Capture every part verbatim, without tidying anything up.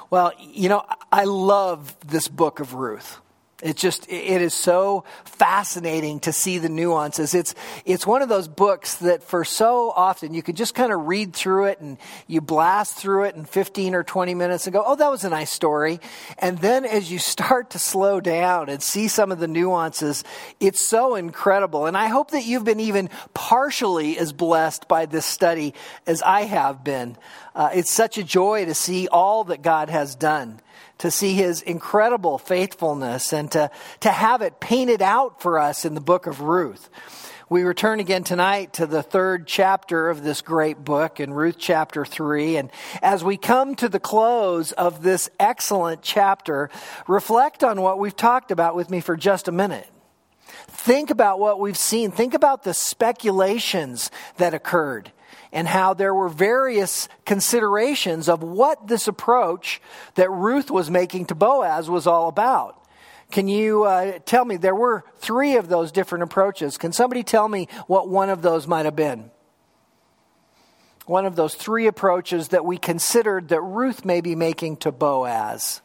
Well, you know, I love this book of Ruth. It's just, it is so fascinating to see the nuances. It's it's one of those books that for so often you can just kind of read through it and you blast through it in fifteen or twenty minutes and go, oh, that was a nice story. And then as you start to slow down and see some of the nuances, it's so incredible. And I hope that you've been even partially as blessed by this study as I have been. Uh, it's such a joy to see all that God has done, to see his incredible faithfulness, and to, to have it painted out for us in the book of Ruth. We return again tonight to the third chapter of this great book in Ruth chapter three. And as we come to the close of this excellent chapter, reflect on what we've talked about with me for just a minute. Think about what we've seen. Think about the speculations that occurred, and how there were various considerations of what this approach that Ruth was making to Boaz was all about. Can you uh, tell me, there were three of those different approaches. Can somebody tell me what one of those might have been? One of those three approaches that we considered that Ruth may be making to Boaz.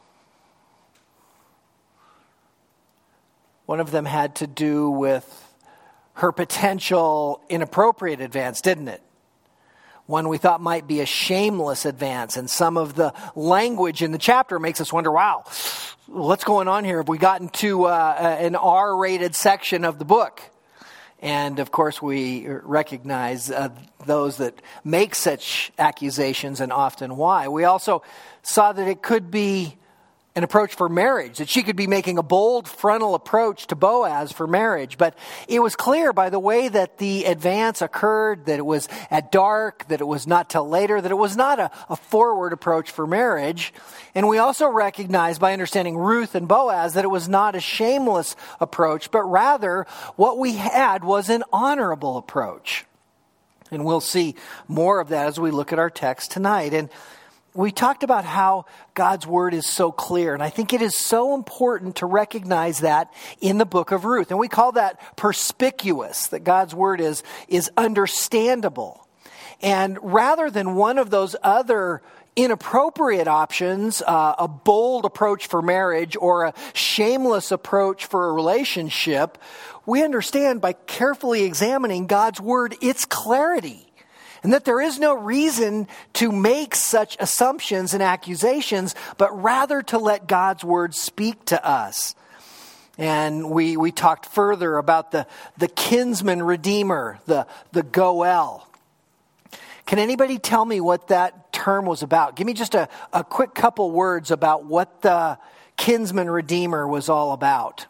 One of them had to do with her potential inappropriate advance, didn't it? One we thought might be a shameless advance. And some of the language in the chapter makes us wonder, wow, what's going on here? Have we gotten to uh, an R-rated section of the book? And of course, we recognize uh, those that make such accusations and often why. We also saw that it could be an approach for marriage, that she could be making a bold frontal approach to Boaz for marriage. But it was clear by the way that the advance occurred, that it was at dark, that it was not till later, that it was not a, a forward approach for marriage. And we also recognized by understanding Ruth and Boaz that it was not a shameless approach, but rather what we had was an honorable approach. And we'll see more of that as we look at our text tonight. And we talked about how God's word is so clear, and I think it is so important to recognize that in the book of Ruth. And we call that perspicuous, that God's word is, is understandable. And rather than one of those other inappropriate options, uh, a bold approach for marriage or a shameless approach for a relationship, we understand by carefully examining God's word, its clarity. And that there is no reason to make such assumptions and accusations, but rather to let God's word speak to us. And we, we talked further about the, the kinsman redeemer, the, the Goel. Can anybody tell me what that term was about? Give me just a, a quick couple words about what the kinsman redeemer was all about.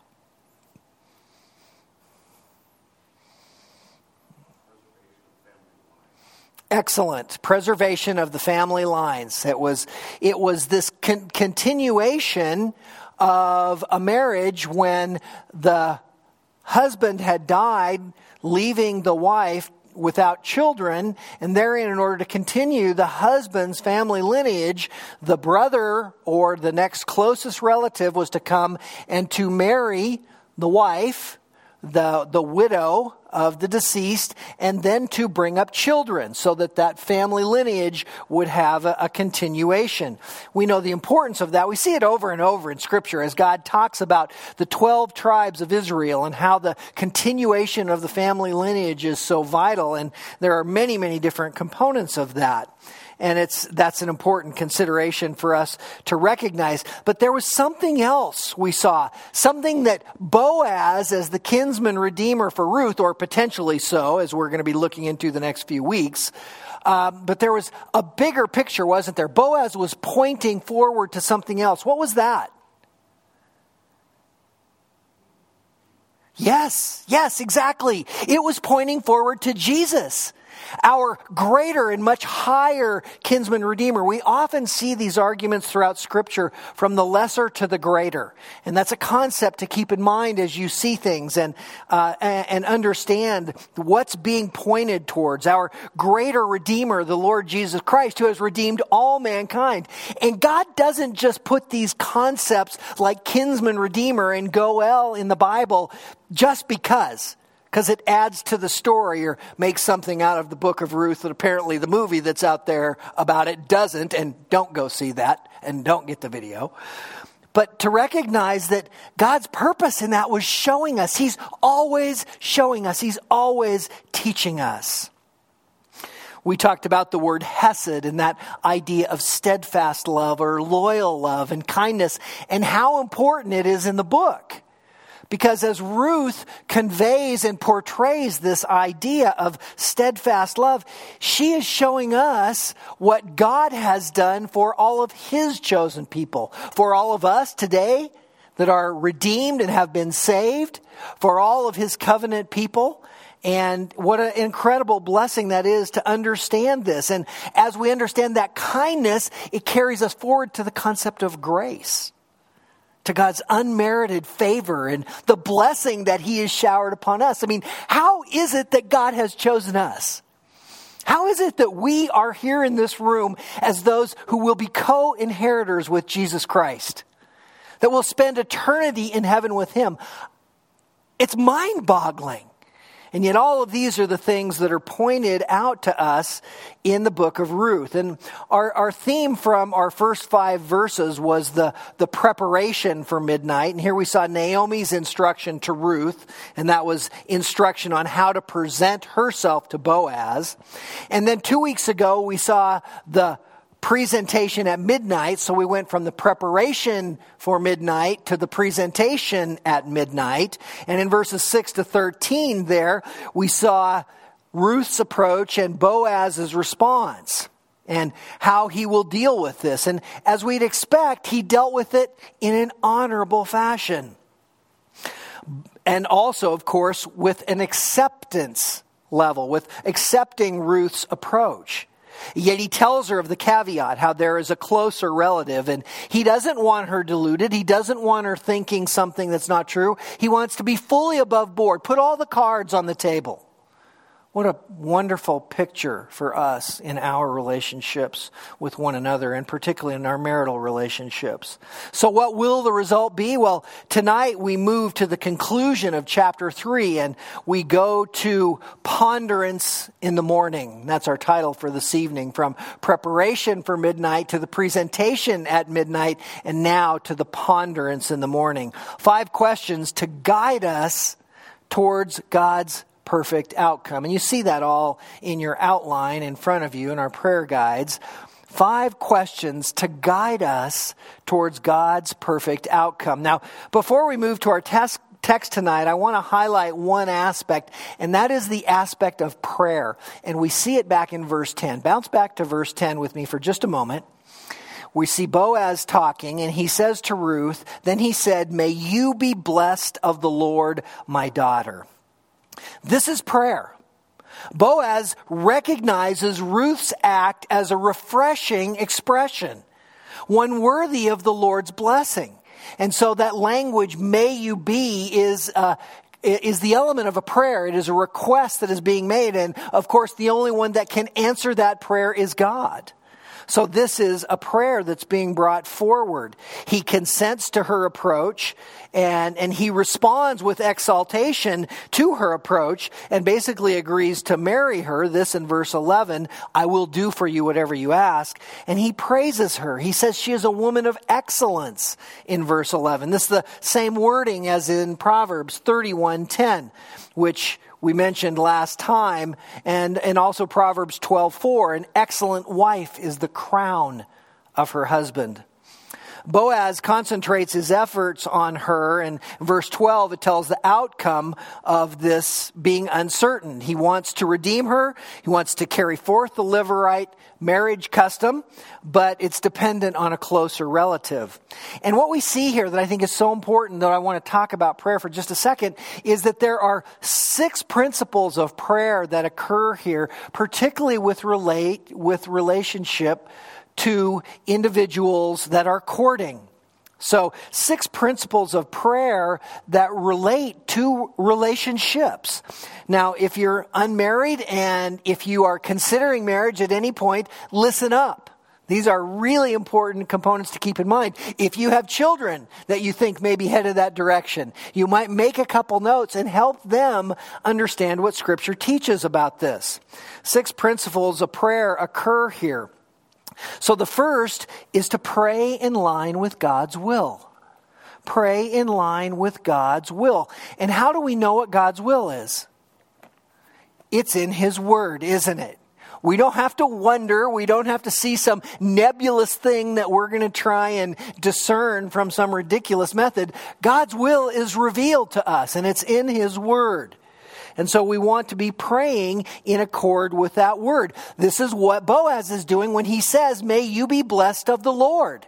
Excellent. Preservation of the family lines. It was, it was this con- continuation of a marriage when the husband had died, leaving the wife without children, and therein, in order to continue the husband's family lineage, the brother or the next closest relative was to come and to marry the wife, the the widow of the deceased, and then to bring up children so that that family lineage would have a, a continuation. We know the importance of that. We see it over and over in Scripture as God talks about the twelve tribes of Israel and how the continuation of the family lineage is so vital. And there are many, many different components of that. And it's that's an important consideration for us to recognize. But there was something else we saw. Something that Boaz, as the kinsman redeemer for Ruth, or potentially so, as we're going to be looking into the next few weeks. Um, but there was a bigger picture, wasn't there? Boaz was pointing forward to something else. What was that? Yes, yes, exactly. It was pointing forward to Jesus, our greater and much higher kinsman redeemer. We often see these arguments throughout Scripture from the lesser to the greater. And that's a concept to keep in mind as you see things and uh, and understand what's being pointed towards. Our greater redeemer, the Lord Jesus Christ, who has redeemed all mankind. And God doesn't just put these concepts like kinsman redeemer and Goel in the Bible just because. because it adds to the story or makes something out of the book of Ruth that apparently the movie that's out there about it doesn't, and don't go see that and don't get the video. But to recognize that God's purpose in that was showing us. He's always showing us. He's always teaching us. We talked about the word hesed and that idea of steadfast love or loyal love and kindness and how important it is in the book. Because as Ruth conveys and portrays this idea of steadfast love, she is showing us what God has done for all of his chosen people. For all of us today that are redeemed and have been saved. For all of his covenant people. And what an incredible blessing that is to understand this. And as we understand that kindness, it carries us forward to the concept of grace. To God's unmerited favor and the blessing that he has showered upon us. I mean, how is it that God has chosen us? How is it that we are here in this room as those who will be co-inheritors with Jesus Christ? That will spend eternity in heaven with him? It's mind-boggling. And yet all of these are the things that are pointed out to us in the book of Ruth. And our, our theme from our first five verses was the, the preparation for midnight. And here we saw Naomi's instruction to Ruth. And that was instruction on how to present herself to Boaz. And then two weeks ago, we saw the presentation at midnight. So we went from the preparation for midnight to the presentation at midnight. And in verses six to thirteen there, we saw Ruth's approach and Boaz's response and how he will deal with this. And as we'd expect, he dealt with it in an honorable fashion. And also, of course, with an acceptance level, with accepting Ruth's approach. Yet he tells her of the caveat, how there is a closer relative, and he doesn't want her deluded. He doesn't want her thinking something that's not true. He wants to be fully above board. Put all the cards on the table. What a wonderful picture for us in our relationships with one another, and particularly in our marital relationships. So what will the result be? Well, tonight we move to the conclusion of chapter three, and we go to ponderance in the morning. That's our title for this evening, from preparation for midnight to the presentation at midnight, and now to the ponderance in the morning. Five questions to guide us towards God's perfect outcome. And you see that all in your outline in front of you in our prayer guides. Five questions to guide us towards God's perfect outcome. Now, before we move to our test, text tonight, I want to highlight one aspect, and that is the aspect of prayer. And we see it back in verse ten. Bounce back to verse ten with me for just a moment. We see Boaz talking, and he says to Ruth, then he said, "May you be blessed of the Lord, my daughter." This is prayer. Boaz recognizes Ruth's act as a refreshing expression, one worthy of the Lord's blessing. And so that language, "may you be," is uh, is the element of a prayer. It is a request that is being made. And of course, the only one that can answer that prayer is God. So this is a prayer that's being brought forward. He consents to her approach, and, and he responds with exaltation to her approach, and basically agrees to marry her. This in verse eleven, "I will do for you whatever you ask." And he praises her. He says she is a woman of excellence in verse eleven. This is the same wording as in Proverbs thirty-one ten, which we mentioned last time, and, and also Proverbs twelve four, "An excellent wife is the crown of her husband." Boaz concentrates his efforts on her, and in verse twelve it tells the outcome of this being uncertain. He wants to redeem her, he wants to carry forth the Levirate marriage custom, but it's dependent on a closer relative. And what we see here that I think is so important, that I want to talk about prayer for just a second, is that there are six principles of prayer that occur here, particularly with relate with relationship to individuals that are courting. So six principles of prayer that relate to relationships. Now, if you're unmarried and if you are considering marriage at any point, listen up. These are really important components to keep in mind. If you have children that you think may be headed that direction, you might make a couple notes and help them understand what Scripture teaches about this. Six principles of prayer occur here. So the first is to pray in line with God's will. Pray in line with God's will. And how do we know what God's will is? It's in His Word, isn't it? We don't have to wonder. We don't have to see some nebulous thing that we're going to try and discern from some ridiculous method. God's will is revealed to us, and it's in His Word. And so we want to be praying in accord with that Word. This is what Boaz is doing when he says, may you be blessed of the Lord.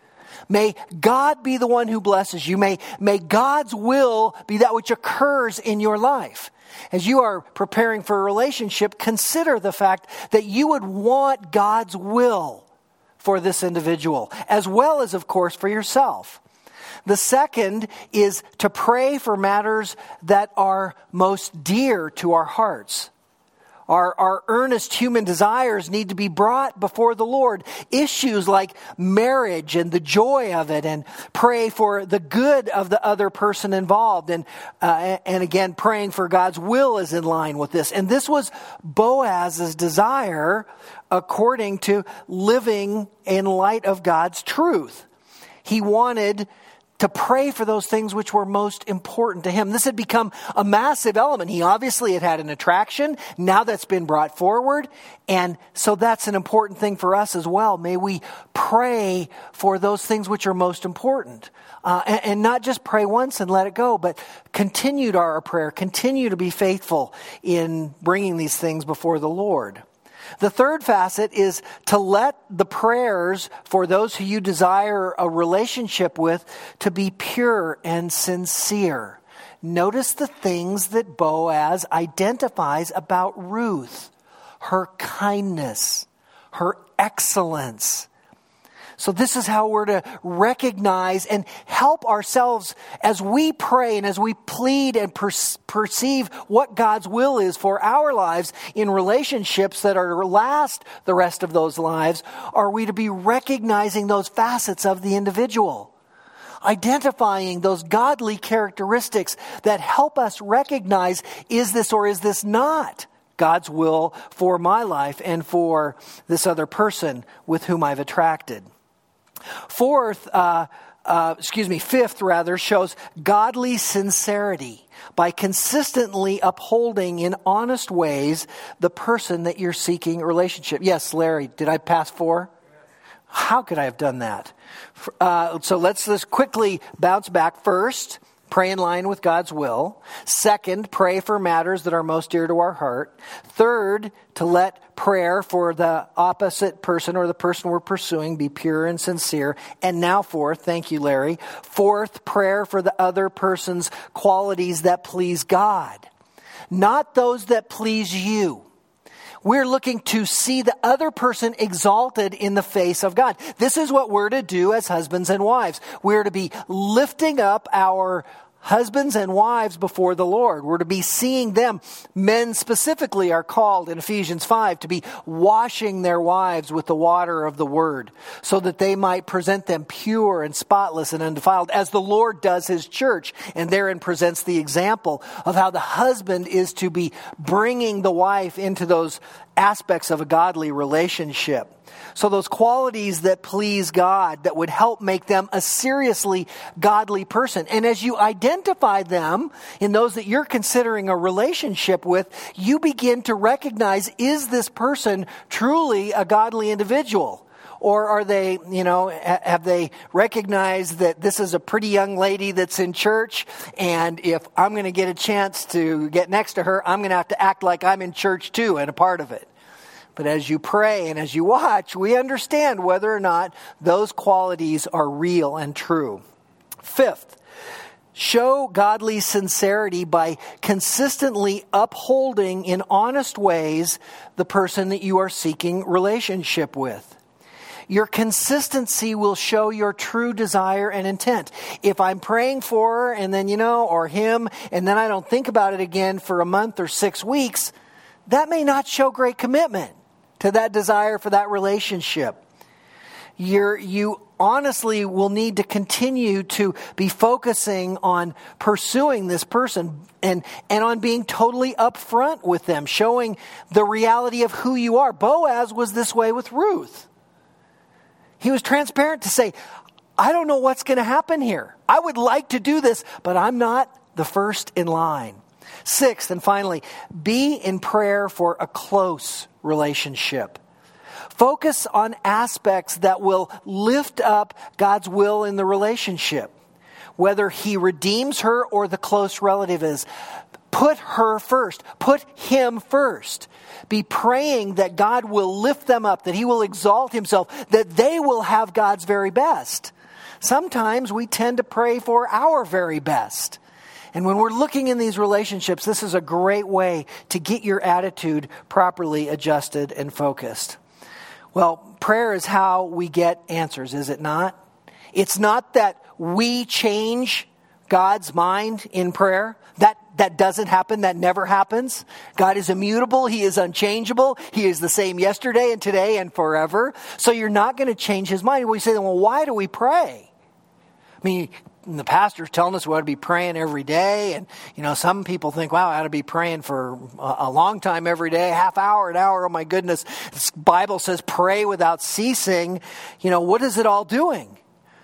May God be the one who blesses you. May, may God's will be that which occurs in your life. As you are preparing for a relationship, consider the fact that you would want God's will for this individual, as well as, of course, for yourself. The second is to pray for matters that are most dear to our hearts. Our, our earnest human desires need to be brought before the Lord. Issues like marriage and the joy of it, and pray for the good of the other person involved. And, uh, and again, praying for God's will is in line with this. And this was Boaz's desire according to living in light of God's truth. He wanted to pray for those things which were most important to him. This had become a massive element. He obviously had had an attraction. Now that's been brought forward. And so that's an important thing for us as well. May we pray for those things which are most important. Uh, and, and not just pray once and let it go, but continue to our prayer. Continue to be faithful in bringing these things before the Lord. The third facet is to let the prayers for those who you desire a relationship with to be pure and sincere. Notice the things that Boaz identifies about Ruth. Her kindness, her excellence. So this is how we're to recognize and help ourselves as we pray and as we plead and per- perceive what God's will is for our lives in relationships that are to last the rest of those lives. Are we to be recognizing those facets of the individual? Identifying those godly characteristics that help us recognize, is this or is this not God's will for my life and for this other person with whom I've attracted? Fourth, uh, uh, excuse me, fifth rather, shows godly sincerity by consistently upholding in honest ways the person that you're seeking a relationship. Yes, Larry, did I pass four? How could I have done that? Uh, so let's just quickly bounce back. First, pray in line with God's will. Second, pray for matters that are most dear to our heart. Third, to let prayer for the opposite person or the person we're pursuing be pure and sincere. And now fourth, thank you, Larry. Fourth, prayer for the other person's qualities that please God, not those that please you. We're looking to see the other person exalted in the face of God. This is what we're to do as husbands and wives. We're to be lifting up our husbands and wives before the Lord. We're to be seeing them. Men specifically are called in Ephesians five to be washing their wives with the water of the word so that they might present them pure and spotless and undefiled as the Lord does his church. And therein presents the example of how the husband is to be bringing the wife into those aspects of a godly relationship. So those qualities that please God, that would help make them a seriously godly person. And as you identify them in those that you're considering a relationship with, you begin to recognize, is this person truly a godly individual? Or are they, you know, have they recognized that this is a pretty young lady that's in church, and if I'm going to get a chance to get next to her, I'm going to have to act like I'm in church too and a part of it. But as you pray and as you watch, we understand whether or not those qualities are real and true. Fifth, show godly sincerity by consistently upholding in honest ways the person that you are seeking relationship with. Your consistency will show your true desire and intent. If I'm praying for her and then, you know, or him, and then I don't think about it again for a month or six weeks, that may not show great commitment to that desire for that relationship. you're, you honestly will need to continue to be focusing on pursuing this person and, and on being totally upfront with them, showing the reality of who you are. Boaz was this way with Ruth. He was transparent to say, I don't know what's going to happen here. I would like to do this, but I'm not the first in line. Sixth, and finally, be in prayer for a close relationship. Focus on aspects that will lift up God's will in the relationship. Whether he redeems her or the close relative is, put her first. Put him first. Be praying that God will lift them up, that he will exalt himself, that they will have God's very best. Sometimes we tend to pray for our very best. And when we're looking in these relationships, this is a great way to get your attitude properly adjusted and focused. Well, prayer is how we get answers, is it not? It's not that we change God's mind in prayer. That that doesn't happen. That never happens. God is immutable. He is unchangeable. He is the same yesterday and today and forever. So you're not going to change his mind. We say, well, why do we pray? I mean, the pastor's telling us we ought to be praying every day. And, you know, some people think, wow, I ought to be praying for a long time every day, half hour, an hour. Oh, my goodness. This Bible says pray without ceasing. You know, what is it all doing?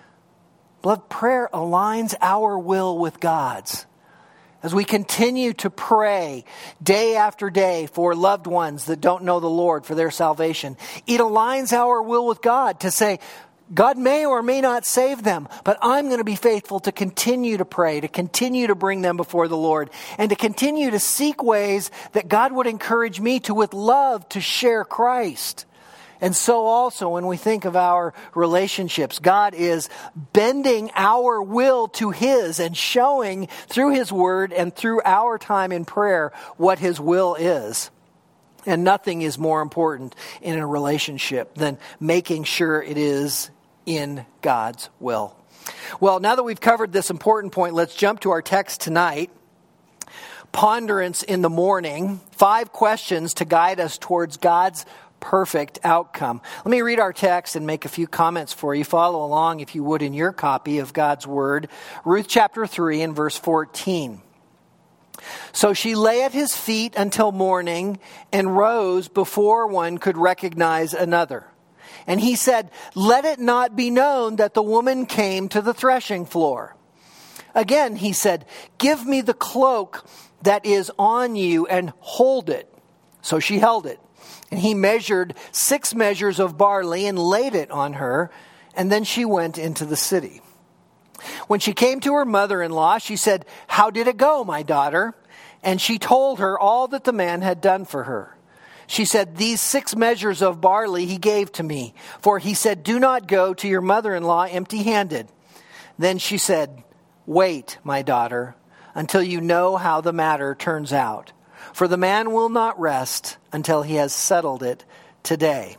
Beloved, prayer aligns our will with God's. As we continue to pray day after day for loved ones that don't know the Lord for their salvation, it aligns our will with God to say, God may or may not save them, but I'm going to be faithful to continue to pray, to continue to bring them before the Lord, and to continue to seek ways that God would encourage me to, with love, to share Christ. And so also when we think of our relationships, God is bending our will to his and showing through his word and through our time in prayer what his will is. And nothing is more important in a relationship than making sure it is in God's will. Well, now that we've covered this important point, let's jump to our text tonight. Ponderance in the morning. Five questions to guide us towards God's perfect outcome. Let me read our text and make a few comments for you. Follow along, if you would, in your copy of God's Word. Ruth chapter three and verse fourteen. So she lay at his feet until morning and rose before one could recognize another. And he said, let it not be known that the woman came to the threshing floor. Again, he said, give me the cloak that is on you and hold it. So she held it. And he measured six measures of barley and laid it on her. And then she went into the city. When she came to her mother-in-law, she said, how did it go, my daughter? And she told her all that the man had done for her. She said, these six measures of barley he gave to me. For he said, do not go to your mother-in-law empty-handed. Then she said, wait, my daughter, until you know how the matter turns out. For the man will not rest until he has settled it today.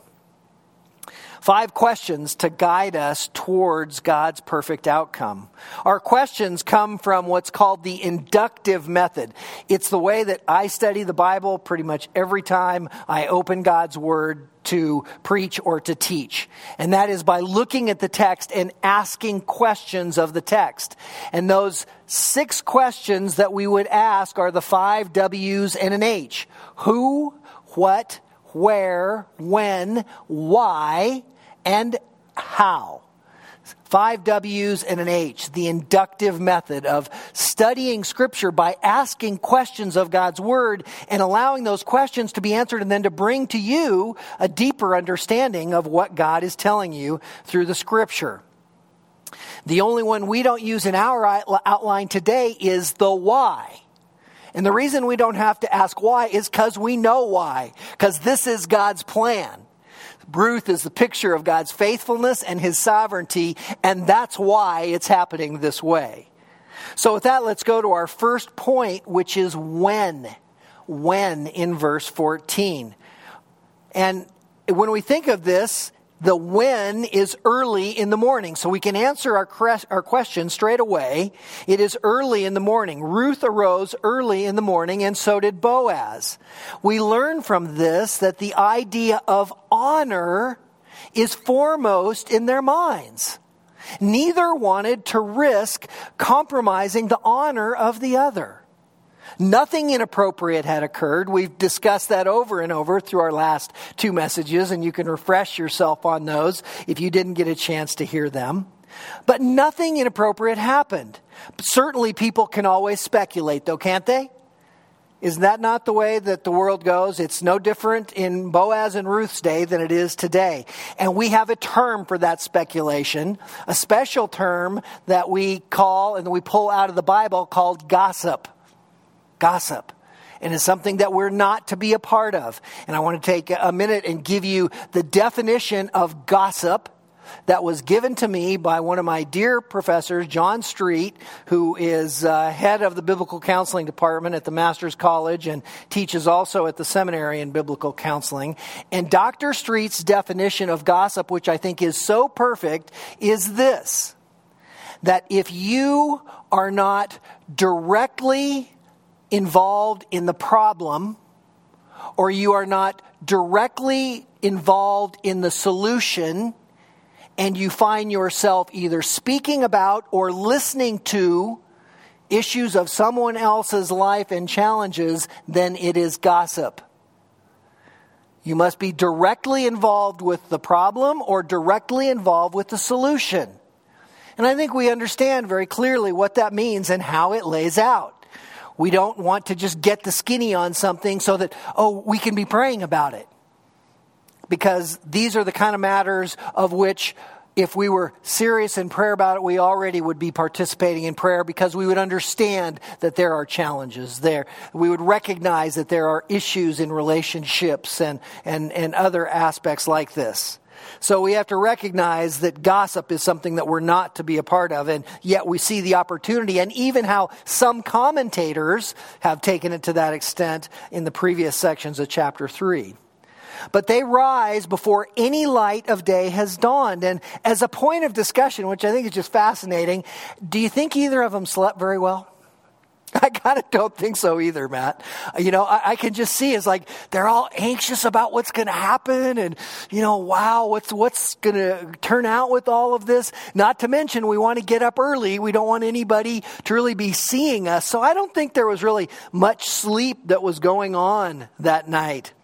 Five questions to guide us towards God's perfect outcome. Our questions come from what's called the inductive method. It's the way that I study the Bible pretty much every time I open God's Word to preach or to teach. And that is by looking at the text and asking questions of the text. And those six questions that we would ask are the five W's and an H. Who, what, where, when, why, and how. Five W's and an H, the inductive method of studying Scripture by asking questions of God's Word and allowing those questions to be answered and then to bring to you a deeper understanding of what God is telling you through the Scripture. The only one we don't use in our outline today is the why. And the reason we don't have to ask why is because we know why, because this is God's plan. Ruth is the picture of God's faithfulness and his sovereignty, and that's why it's happening this way. So with that, let's go to our first point, which is when. When in verse fourteen. And when we think of this, the when is early in the morning. So we can answer our, cre- our question straight away. It is early in the morning. Ruth arose early in the morning, and so did Boaz. We learn from this that the idea of honor is foremost in their minds. Neither wanted to risk compromising the honor of the other. Nothing inappropriate had occurred. We've discussed that over and over through our last two messages, and you can refresh yourself on those if you didn't get a chance to hear them. But nothing inappropriate happened. Certainly people can always speculate, though, can't they? Is that not the way that the world goes? It's no different in Boaz and Ruth's day than it is today. And we have a term for that speculation, a special term that we call and that we pull out of the Bible called gossip. Gossip. And it's something that we're not to be a part of. And I want to take a minute and give you the definition of gossip that was given to me by one of my dear professors, John Street, who is uh, head of the Biblical Counseling Department at the Master's College and teaches also at the seminary in Biblical Counseling. And Doctor Street's definition of gossip, which I think is so perfect, is this: that if you are not directly involved in the problem, or you are not directly involved in the solution, and you find yourself either speaking about or listening to issues of someone else's life and challenges, then it is gossip. You must be directly involved with the problem or directly involved with the solution. And I think we understand very clearly what that means and how it lays out. We don't want to just get the skinny on something so that, oh, we can be praying about it. Because these are the kind of matters of which, if we were serious in prayer about it, we already would be participating in prayer, because we would understand that there are challenges there. We would recognize that there are issues in relationships and, and, and other aspects like this. So we have to recognize that gossip is something that we're not to be a part of, and yet we see the opportunity, and even how some commentators have taken it to that extent in the previous sections of chapter three. But they rise before any light of day has dawned. And as a point of discussion, which I think is just fascinating, do you think either of them slept very well? I kind of don't think so either, Matt. You know, I, I can just see it's like they're all anxious about what's going to happen, and, you know, wow, what's what's going to turn out with all of this? Not to mention, we want to get up early. We don't want anybody to really be seeing us. So I don't think there was really much sleep that was going on that night.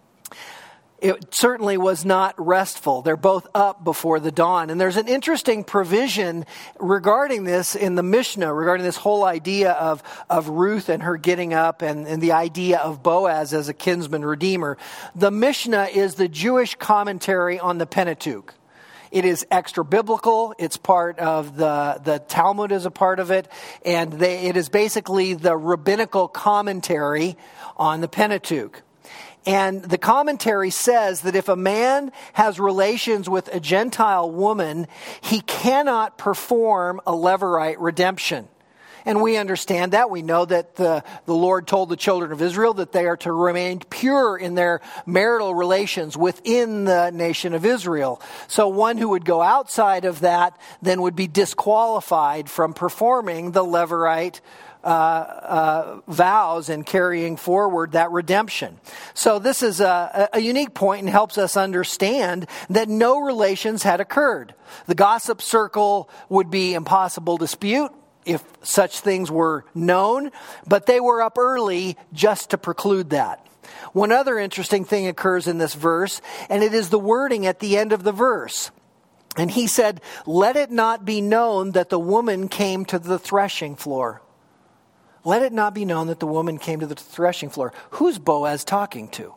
It certainly was not restful. They're both up before the dawn. And there's an interesting provision regarding this in the Mishnah, regarding this whole idea of, of Ruth and her getting up, and, and the idea of Boaz as a kinsman redeemer. The Mishnah is the Jewish commentary on the Pentateuch. It is extra biblical. It's part of the, the Talmud is a part of it. And they, it is basically the rabbinical commentary on the Pentateuch. And the commentary says that if a man has relations with a Gentile woman, he cannot perform a Levirate redemption. And we understand that. We know that the, the Lord told the children of Israel that they are to remain pure in their marital relations within the nation of Israel. So one who would go outside of that then would be disqualified from performing the Levirate Uh, uh, vows and carrying forward that redemption. So this is a, a unique point and helps us understand that no relations had occurred. The gossip circle would be impossible to dispute if such things were known, but they were up early just to preclude that. One other interesting thing occurs in this verse, and it is the wording at the end of the verse. And he said, "Let it not be known that the woman came to the threshing floor." Let it not be known that the woman came to the threshing floor. Who's Boaz talking to?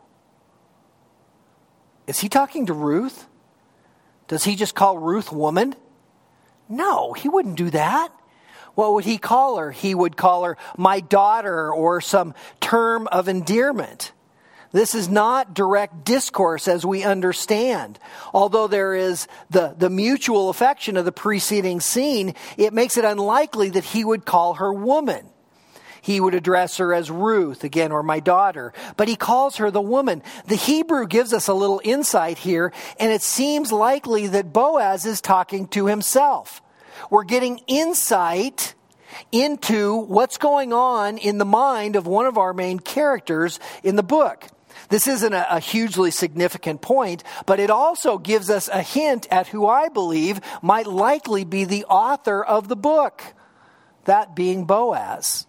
Is he talking to Ruth? Does he just call Ruth woman? No, he wouldn't do that. What would he call her? He would call her my daughter, or some term of endearment. This is not direct discourse as we understand. Although there is the, the mutual affection of the preceding scene, it makes it unlikely that he would call her woman. He would address her as Ruth, again, or my daughter. But he calls her the woman. The Hebrew gives us a little insight here, and it seems likely that Boaz is talking to himself. We're getting insight into what's going on in the mind of one of our main characters in the book. This isn't a, a hugely significant point, but it also gives us a hint at who I believe might likely be the author of the book, that being Boaz.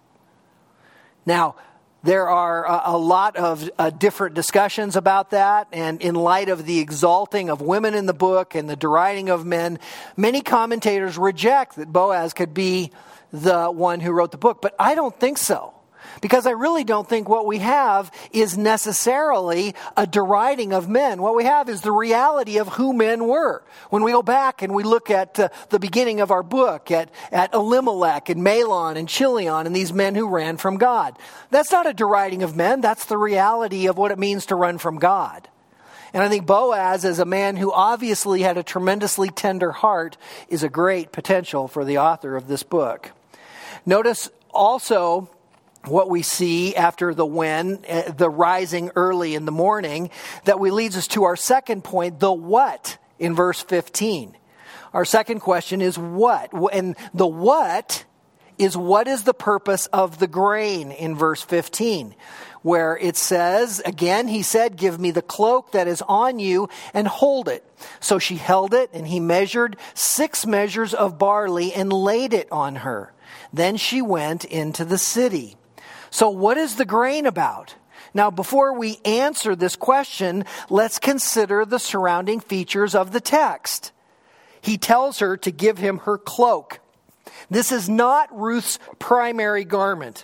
Now, there are a, a lot of uh, different discussions about that, and in light of the exalting of women in the book and the deriding of men, many commentators reject that Boaz could be the one who wrote the book, but I don't think so. Because I really don't think what we have is necessarily a deriding of men. What we have is the reality of who men were. When we go back and we look at uh, the beginning of our book, at, at Elimelech and Mahlon and Chilion and these men who ran from God. That's not a deriding of men. That's the reality of what it means to run from God. And I think Boaz, as a man who obviously had a tremendously tender heart, is a great potential for the author of this book. Notice also what we see after the when, the rising early in the morning, that we leads us to our second point, the what, in verse fifteen. Our second question is what? And the what is what is the purpose of the grain in verse fifteen, where it says, again, he said, give me the cloak that is on you and hold it. So she held it, and he measured six measures of barley and laid it on her. Then she went into the city. So what is the grain about? Now, before we answer this question, let's consider the surrounding features of the text. He tells her to give him her cloak. This is not Ruth's primary garment.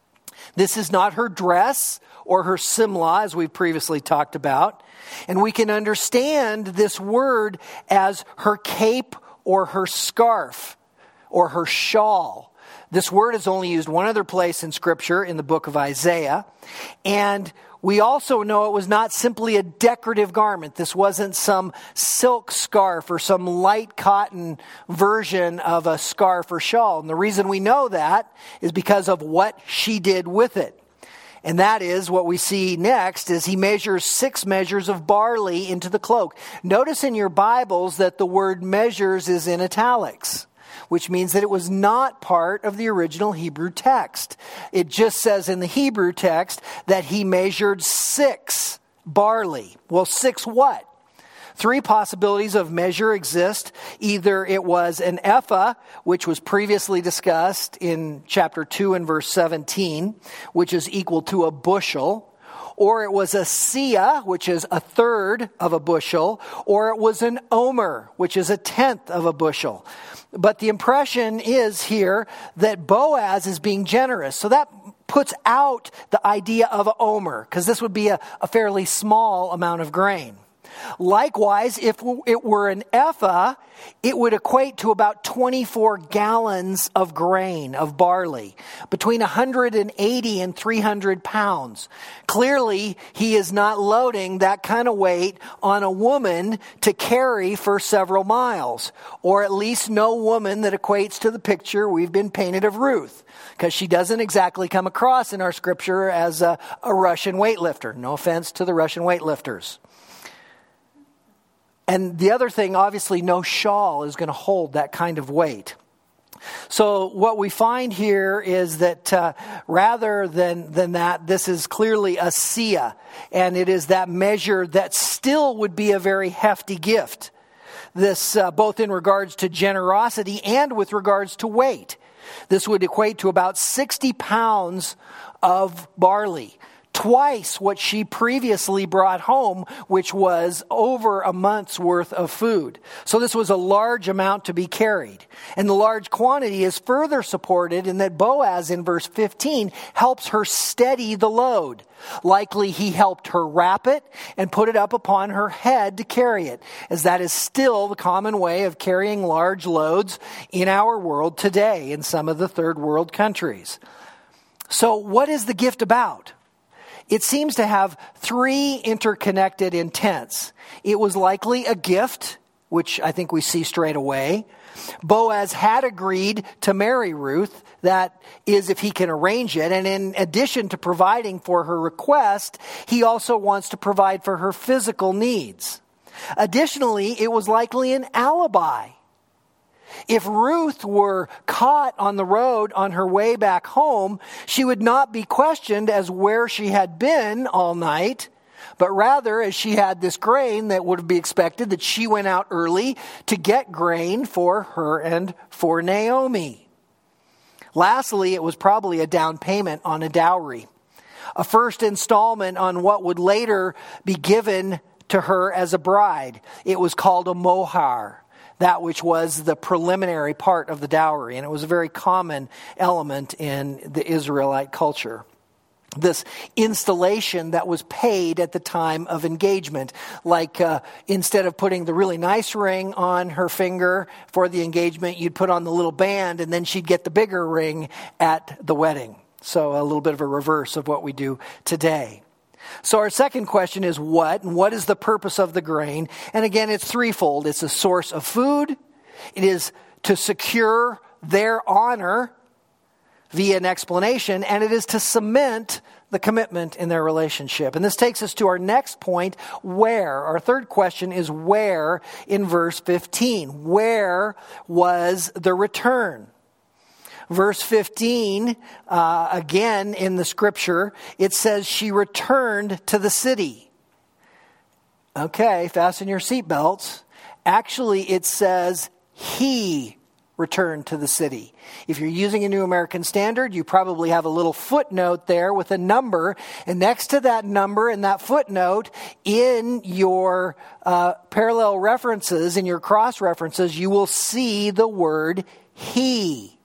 This is not her dress or her simla, as we've previously talked about. And we can understand this word as her cape or her scarf or her shawl. This word is only used one other place in Scripture, in the book of Isaiah. And we also know it was not simply a decorative garment. This wasn't some silk scarf or some light cotton version of a scarf or shawl. And the reason we know that is because of what she did with it. And that is what we see next is he measures six measures of barley into the cloak. Notice in your Bibles that the word measures is in italics, which means that it was not part of the original Hebrew text. It just says in the Hebrew text that he measured six barley. Well, six what? Three possibilities of measure exist. Either it was an ephah, which was previously discussed in chapter two and verse seventeen, which is equal to a bushel. Or it was a seah, which is a third of a bushel. Or it was an omer, which is a tenth of a bushel. But the impression is here that Boaz is being generous. So that puts out the idea of an omer, because this would be a, a fairly small amount of grain. Likewise, if it were an ephah, it would equate to about twenty-four gallons of grain, of barley, between one hundred eighty and three hundred pounds. Clearly, he is not loading that kind of weight on a woman to carry for several miles, or at least no woman that equates to the picture we've been painted of Ruth, because she doesn't exactly come across in our scripture as a, a Russian weightlifter. No offense to the Russian weightlifters. And the other thing, obviously, no shawl is going to hold that kind of weight. So what we find here is that uh, rather than, than that, this is clearly a seah. And it is that measure that still would be a very hefty gift. This uh, both in regards to generosity and with regards to weight. This would equate to about sixty pounds of barley. Twice what she previously brought home, which was over a month's worth of food. So this was a large amount to be carried. And the large quantity is further supported in that Boaz in verse fifteen helps her steady the load. Likely he helped her wrap it and put it up upon her head to carry it, as that is still the common way of carrying large loads in our world today in some of the third world countries. So what is the gift about? It seems to have three interconnected intents. It was likely a gift, which I think we see straight away. Boaz had agreed to marry Ruth. That is, if he can arrange it. And in addition to providing for her request, he also wants to provide for her physical needs. Additionally, it was likely an alibi. If Ruth were caught on the road on her way back home, she would not be questioned as where she had been all night, but rather, as she had this grain that would be expected, that she went out early to get grain for her and for Naomi. Lastly, it was probably a down payment on a dowry, a first installment on what would later be given to her as a bride. It was called a mohar, that which was the preliminary part of the dowry, and it was a very common element in the Israelite culture. This installation that was paid at the time of engagement. Like uh, instead of putting the really nice ring on her finger for the engagement, you'd put on the little band and then she'd get the bigger ring at the wedding. So a little bit of a reverse of what we do today. So our second question is what? And what is the purpose of the grain? And again, it's threefold. It's a source of food. It is to secure their honor via an explanation, and it is to cement the commitment in their relationship. And this takes us to our next point, where. Our third question is where in verse fifteen. Where was the return? Verse fifteen, uh, again in the scripture, it says she returned to the city. Okay, fasten your seatbelts. Actually, it says he returned to the city. If you're using a New American Standard, you probably have a little footnote there with a number. And next to that number and that footnote, in your uh, parallel references, in your cross references, you will see the word he.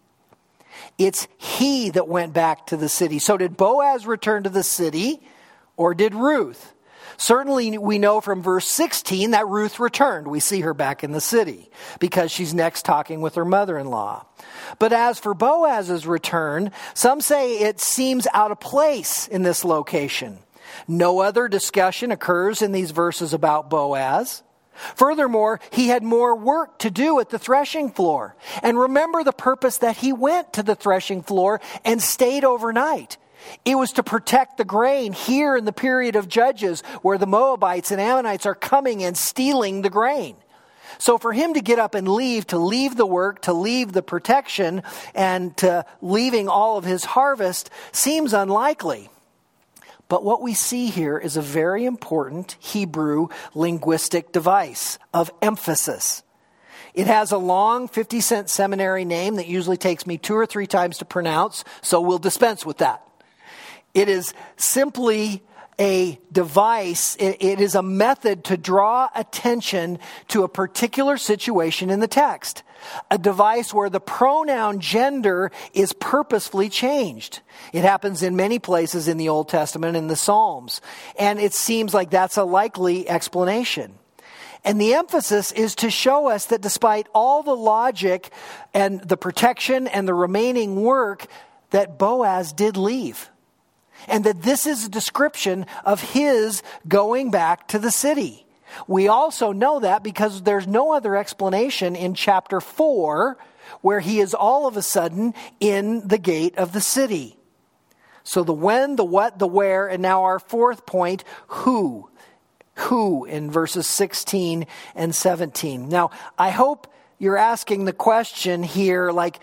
It's he that went back to the city. So did Boaz return to the city, or did Ruth? Certainly we know from verse sixteen that Ruth returned. We see her back in the city because she's next talking with her mother-in-law. But as for Boaz's return, some say it seems out of place in this location. No other discussion occurs in these verses about Boaz. Furthermore, he had more work to do at the threshing floor. And remember the purpose that he went to the threshing floor and stayed overnight. It was to protect the grain here in the period of Judges where the Moabites and Ammonites are coming and stealing the grain. So for him to get up and leave, to leave the work, to leave the protection, and to leaving all of his harvest seems unlikely. But what we see here is a very important Hebrew linguistic device of emphasis. It has a long fifty-cent seminary name that usually takes me two or three times to pronounce, so we'll dispense with that. It is simply a device, it, it is a method to draw attention to a particular situation in the text. A device where the pronoun gender is purposefully changed. It happens in many places in the Old Testament, in the Psalms. And it seems like that's a likely explanation. And the emphasis is to show us that despite all the logic and the protection and the remaining work, that Boaz did leave. And that this is a description of his going back to the city. We also know that because there's no other explanation in chapter four where he is all of a sudden in the gate of the city. So the when, the what, the where, and now our fourth point, who. Who in verses sixteen and seventeen. Now, I hope you're asking the question here like,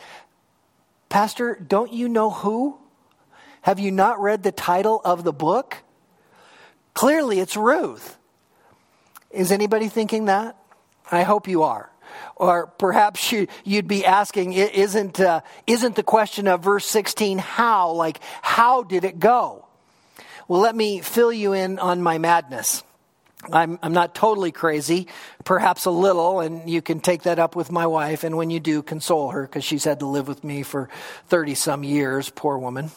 Pastor, don't you know who? Have you not read the title of the book? Clearly, it's Ruth. Is anybody thinking that? I hope you are. Or perhaps you, you'd be asking, isn't, uh, isn't the question of verse sixteen how? Like, how did it go? Well, let me fill you in on my madness. I'm, I'm not totally crazy, perhaps a little, and you can take that up with my wife. And when you do, console her because she's had to live with me for thirty some years, poor woman.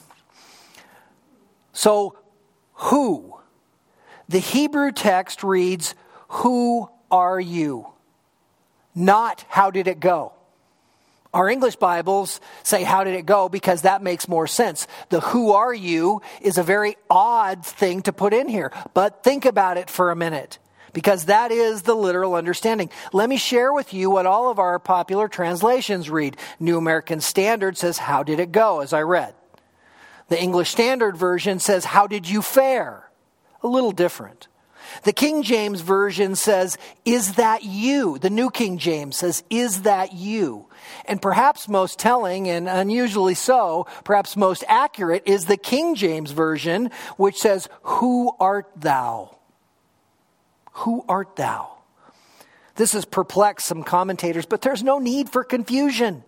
So, who? The Hebrew text reads, who are you? Not how did it go? Our English Bibles say how did it go because that makes more sense. The who are you is a very odd thing to put in here. But think about it for a minute because that is the literal understanding. Let me share with you what all of our popular translations read. New American Standard says how did it go as I read. The English Standard Version says, how did you fare? A little different. The King James Version says, is that you? The New King James says, is that you? And perhaps most telling, and unusually so, perhaps most accurate, is the King James Version, which says, who art thou? who art thou? This has perplexed some commentators, but there's no need for confusion.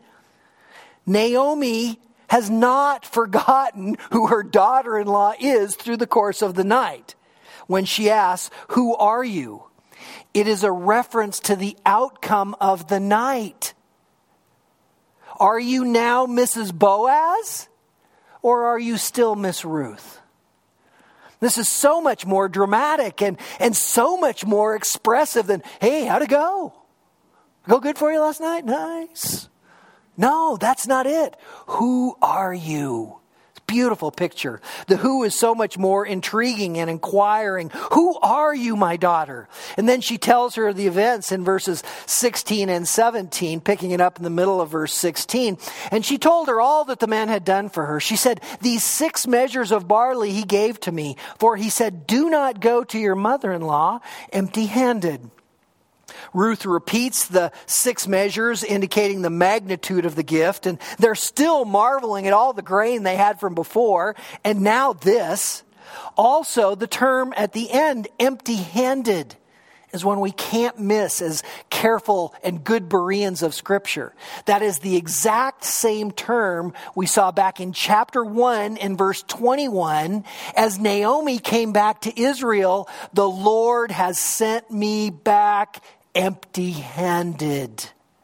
Naomi has not forgotten who her daughter-in-law is through the course of the night. When she asks, who are you? It is a reference to the outcome of the night. Are you now Missus Boaz? Or are you still Miss Ruth? This is so much more dramatic and, and so much more expressive than, hey, how'd it go? Go good for you last night? Nice. No, that's not it. Who are you? It's a beautiful picture. The who is so much more intriguing and inquiring. Who are you, my daughter? And then she tells her the events in verses sixteen and seventeen, picking it up in the middle of verse sixteen. And she told her all that the man had done for her. She said, these six measures of barley he gave to me, for he said, do not go to your mother-in-law empty-handed. Ruth repeats the six measures, indicating the magnitude of the gift, and they're still marveling at all the grain they had from before, and now this. Also, the term at the end, empty-handed, is one we can't miss as careful and good Bereans of Scripture. That is the exact same term we saw back in chapter one in verse twenty-one. As Naomi came back to Israel, the Lord has sent me back empty-handed.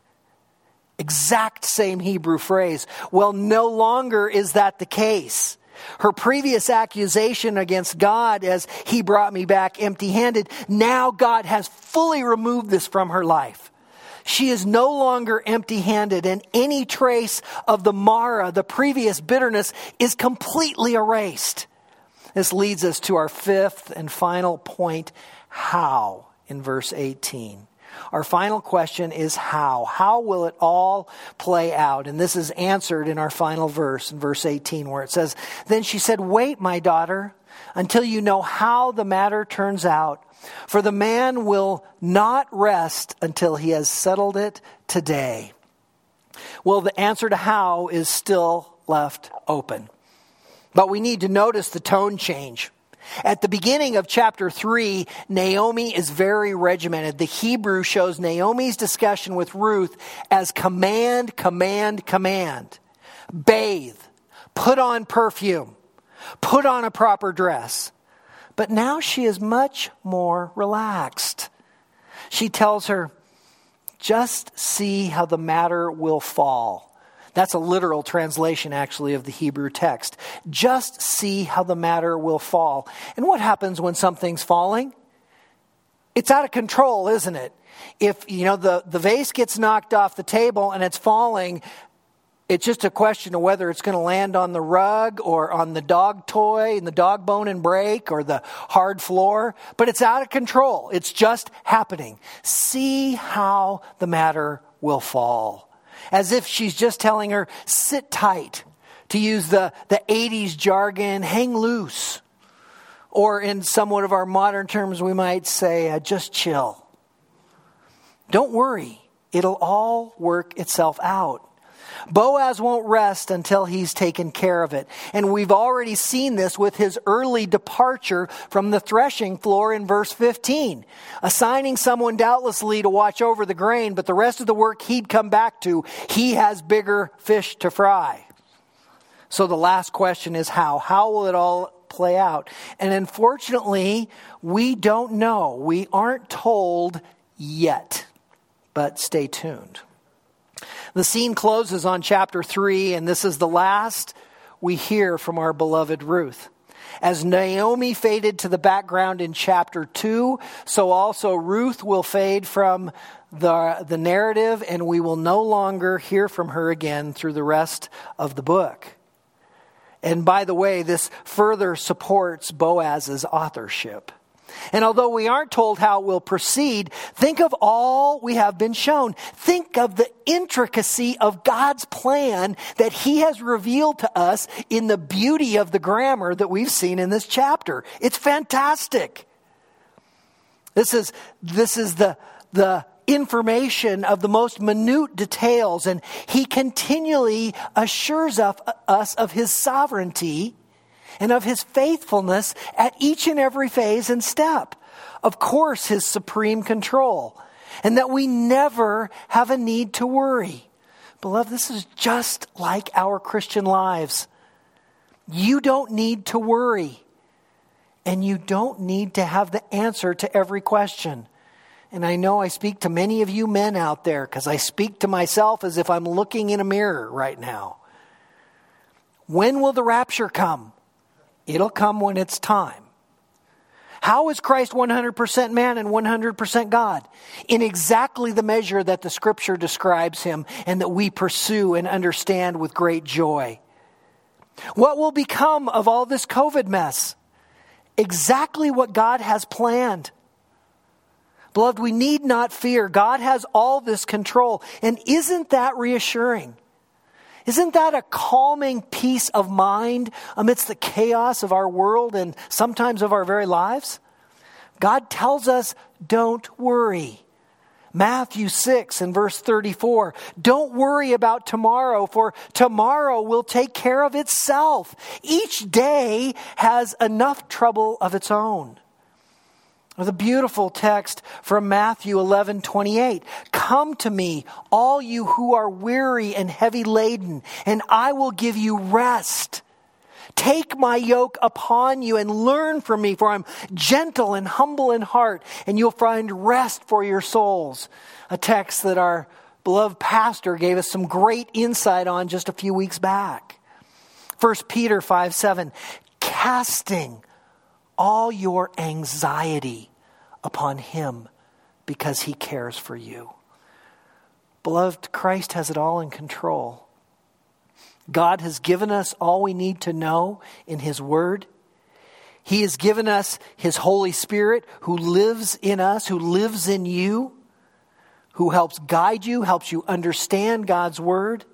Exact same Hebrew phrase. Well, no longer is that the case. Her previous accusation against God as he brought me back empty-handed, now God has fully removed this from her life. She is no longer empty-handed, and any trace of the Mara, the previous bitterness, is completely erased. This leads us to our fifth and final point, how, in verse eighteen. Our final question is how. How will it all play out? And this is answered in our final verse, in verse eighteen, where it says, then she said, wait, my daughter, until you know how the matter turns out. For the man will not rest until he has settled it today. Well, the answer to how is still left open. But we need to notice the tone change. At the beginning of chapter three, Naomi is very regimented. The Hebrew shows Naomi's discussion with Ruth as command, command, command. Bathe, put on perfume, put on a proper dress. But now she is much more relaxed. She tells her, just see how the matter will fall. That's a literal translation, actually, of the Hebrew text. Just see how the matter will fall. And what happens when something's falling? It's out of control, isn't it? If, you know, the, the vase gets knocked off the table and it's falling, it's just a question of whether it's going to land on the rug or on the dog toy and the dog bone and break or the hard floor. But it's out of control. It's just happening. See how the matter will fall. As if she's just telling her, sit tight, to use the, the eighties jargon, hang loose. Or in somewhat of our modern terms, we might say, uh, just chill. Don't worry, it'll all work itself out. Boaz won't rest until he's taken care of it. And we've already seen this with his early departure from the threshing floor in verse fifteen. Assigning someone doubtlessly to watch over the grain, but the rest of the work he'd come back to, he has bigger fish to fry. So the last question is how? How will it all play out? And unfortunately, we don't know. We aren't told yet. But stay tuned. The scene closes on chapter three, and this is the last we hear from our beloved Ruth. As Naomi faded to the background in chapter two, so also Ruth will fade from the, the narrative, and we will no longer hear from her again through the rest of the book. And by the way, this further supports Boaz's authorship. And although we aren't told how it will proceed, think of all we have been shown. Think of the intricacy of God's plan that he has revealed to us in the beauty of the grammar that we've seen in this chapter. It's fantastic. This is, this is the, the information of the most minute details, and he continually assures of, us of his sovereignty and of his faithfulness at each and every phase and step. Of course, his supreme control, and that we never have a need to worry. Beloved, this is just like our Christian lives. You don't need to worry, and you don't need to have the answer to every question. And I know I speak to many of you men out there because I speak to myself as if I'm looking in a mirror right now. When will the rapture come? It'll come when it's time. How is Christ one hundred percent man and one hundred percent God? In exactly the measure that the Scripture describes him and that we pursue and understand with great joy. What will become of all this COVID mess? Exactly what God has planned. Beloved, we need not fear. God has all this control. And isn't that reassuring? Isn't that a calming peace of mind amidst the chaos of our world and sometimes of our very lives? God tells us, don't worry. Matthew six and verse thirty-four, don't worry about tomorrow, for tomorrow will take care of itself. Each day has enough trouble of its own. The beautiful text from Matthew eleven twenty-eight. Come to me, all you who are weary and heavy laden, and I will give you rest. Take my yoke upon you and learn from me, for I'm gentle and humble in heart, and you'll find rest for your souls. A text that our beloved pastor gave us some great insight on just a few weeks back. First Peter five seven. Casting all your anxiety upon him because he cares for you. Beloved, Christ has it all in control. God has given us all we need to know in his word. He has given us his Holy Spirit who lives in us, who lives in you, who helps guide you, helps you understand God's word.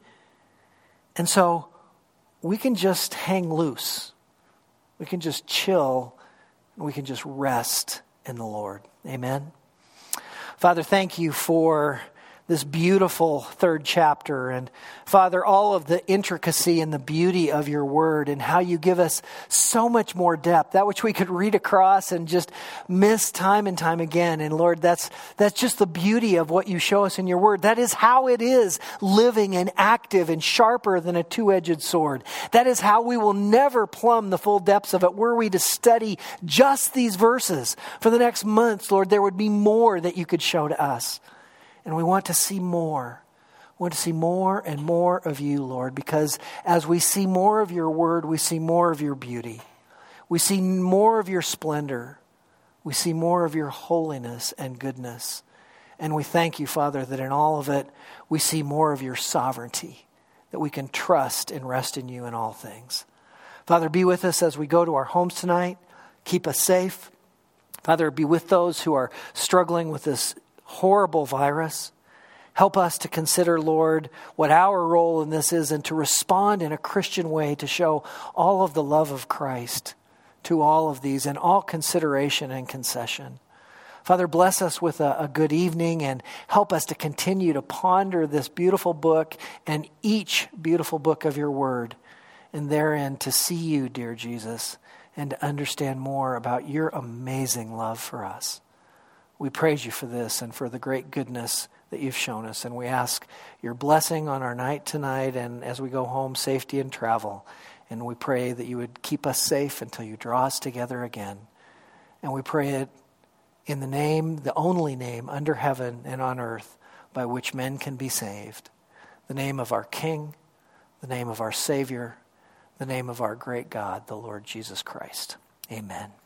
And so we can just hang loose. We can just chill. We can just rest in the Lord. Amen. Father, thank you for this beautiful third chapter. And Father, all of the intricacy and the beauty of your word and how you give us so much more depth, that which we could read across and just miss time and time again. And Lord, that's that's just the beauty of what you show us in your word. That is how it is living and active and sharper than a two-edged sword. That is how we will never plumb the full depths of it. Were we to study just these verses for the next months, Lord, there would be more that you could show to us. And we want to see more. We want to see more and more of you, Lord, because as we see more of your word, we see more of your beauty. We see more of your splendor. We see more of your holiness and goodness. And we thank you, Father, that in all of it, we see more of your sovereignty, that we can trust and rest in you in all things. Father, be with us as we go to our homes tonight. Keep us safe. Father, be with those who are struggling with this horrible virus. Help us to consider, Lord, what our role in this is and to respond in a Christian way to show all of the love of Christ to all of these in all consideration and concession. Father, bless us with a, a good evening and help us to continue to ponder this beautiful book and each beautiful book of your word, and therein to see you, dear Jesus, and to understand more about your amazing love for us. We praise you for this and for the great goodness that you've shown us. And we ask your blessing on our night tonight and as we go home, safety and travel. And we pray that you would keep us safe until you draw us together again. And we pray it in the name, the only name under heaven and on earth by which men can be saved. The name of our King, the name of our Savior, the name of our great God, the Lord Jesus Christ. Amen.